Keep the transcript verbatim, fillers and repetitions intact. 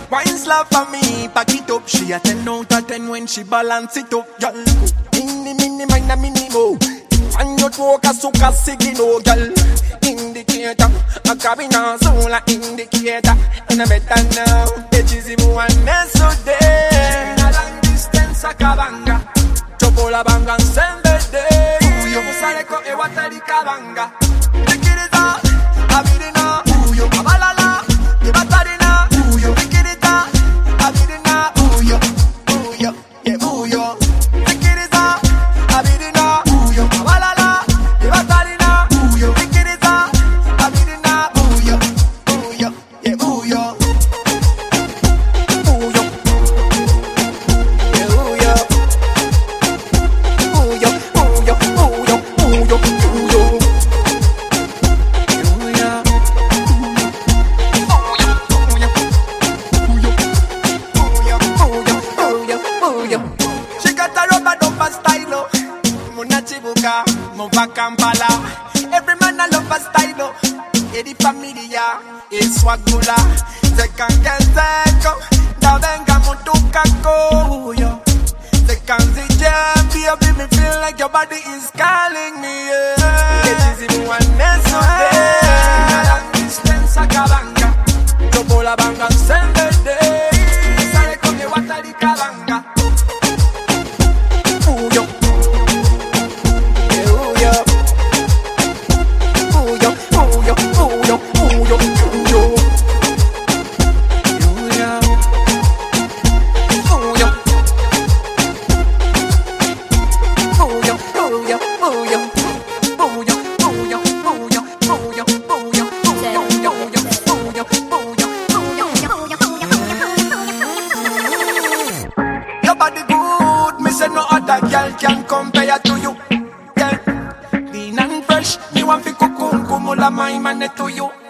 Wine slap for me, pack it up. She a ten out of ten when she balance it up, girl. Mini, mini, mine a mini mo. And you talk a suka sigino, girl. Indicator, a cabina sola indicator. And I better now, bitches in one mess so day. A long distance a cabanga. Chopola banga and send the day. You must have got a water di cabanga. The kid is up, I beat it now. You balala, you batari now. You pick it up, I beat it now. You, you, yeah, you. The kid is up, I beat it now. You balala, you batari now. You pick it up, I beat it now. You, you, yeah, you. She got a rubber dumper style, Muna Chibuka, Mova Kampala. Every man a love a style, Edi familia, is swagula. They can get zeko, da venga mutuka koyo. They can see jam, baby, me feel like your body is calling me. It is in one mess of day. Long distance a kabanga, chopola banga send the day. Sare con the water di kabanga. Girl can compare to you, girl. Clean and fresh, me want fi kukum kumula my man to you.